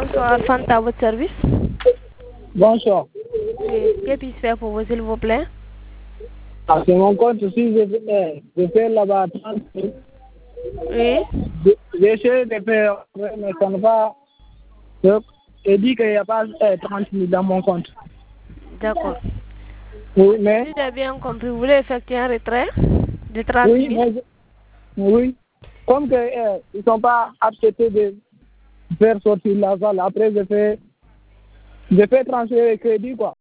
Bonsoir, Fanta, à votre service. Bonsoir. Oui, que puis-je faire pour vous, s'il vous plaît? C'est mon compte aussi, je fais là-bas 30 000. Oui. J'ai essayé de faire, mais ça ne va pas. Je dis qu'il n'y a pas 30 000 dans mon compte. D'accord. Oui, mais... Si j'ai bien compris, vous voulez effectuer un retrait de 30 000? Oui, mais... Oui. Comme que, ils ne sont pas acceptés de faire sortir l'argent, après je fais transférer le crédit, quoi.